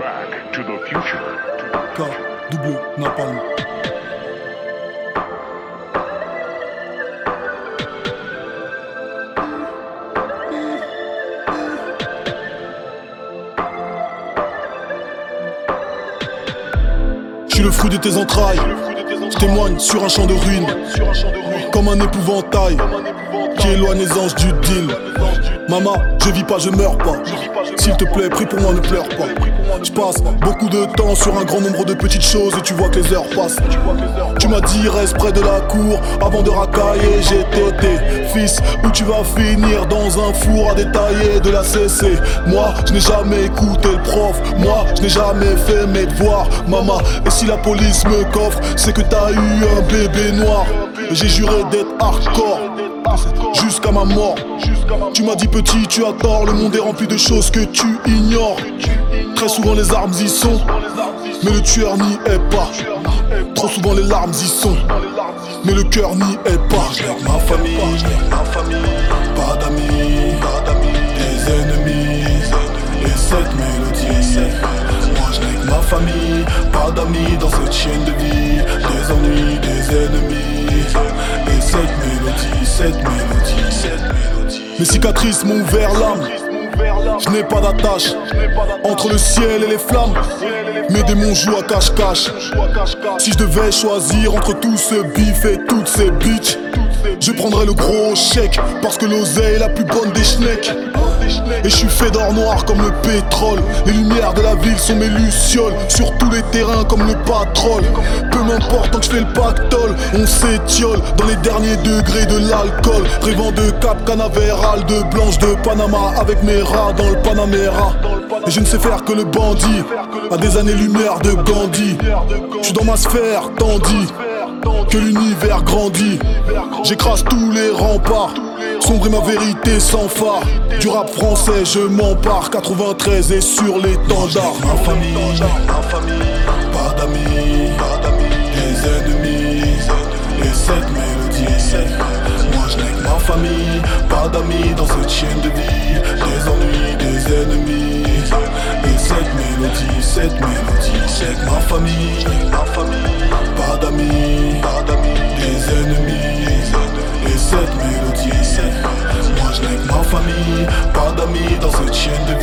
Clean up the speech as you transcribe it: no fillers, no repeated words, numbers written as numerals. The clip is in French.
Back to the future. K, double, napalm. Je suis le fruit de tes entrailles. Je témoigne sur un champ de ruines, comme un épouvantail qui éloigne les anges du deal. Maman, je vis pas, je meurs pas. S'il te plaît, prie pour moi, ne pleure pas. Je passe beaucoup de temps sur un grand nombre de petites choses et tu vois que les heures passent. Tu m'as dit reste près de la cour avant de racailler. J'ai tété, fils, où tu vas finir dans un four à détailler de la CC. Moi, je n'ai jamais écouté le prof. Moi, je n'ai jamais fait mes devoirs. Maman, et si la police me coffre, c'est que t'as eu un bébé noir. J'ai juré d'être hardcore jusqu'à ma mort. Tu m'as dit petit, tu as tort. Le monde est rempli de choses que tu ignores. Très souvent les armes y sont, mais le tueur n'y est pas. Trop souvent les larmes y sont, mais le cœur n'y est pas. Je n'ai ma famille, pas d'amis, des ennemis, et cette mélodie. Moi je n'ai que ma famille, pas d'amis dans cette chaîne de vie. Des ennuis, des ennemis, et cette mélodie. Mes cicatrices m'ont ouvert l'âme. Je n'ai pas d'attache entre le ciel et les flammes. Mes démons jouent à cache-cache. Si je devais choisir entre tout ce bif et toutes ces bitches, je prendrais le gros chèque, parce que l'oseille est la plus bonne des schnecks. Et je suis fait d'or noir comme le pétrole. Les lumières de la ville sont mes lucioles. Sur tous les terrains comme le patrol. Peu m'importe tant que je fais le pactole. On s'étiole dans les derniers degrés de l'alcool. Rêvant de Cap Canaveral, de blanche de Panama, avec mes rats dans le Panamera. Et je ne sais faire que le bandit, à des années-lumière de Gandhi. Je suis dans ma sphère, tandis que l'univers grandit. J'écrase tous les remparts, sombre est ma vérité sans phare. Du rap français je m'empare, 93 et sur l'étendard. Ma famille, pas d'amis, des ennemis, et cette mélodie. Moi je n'ai que ma famille, pas d'amis dans cette chaîne de vie. Des ennuis, des ennemis, et cette mélodie. C'est que ma famille, pas d'amis, des ennemis, et cette mélodie. Moi je n'ai que ma famille, pas d'amis dans cette chaîne de vie.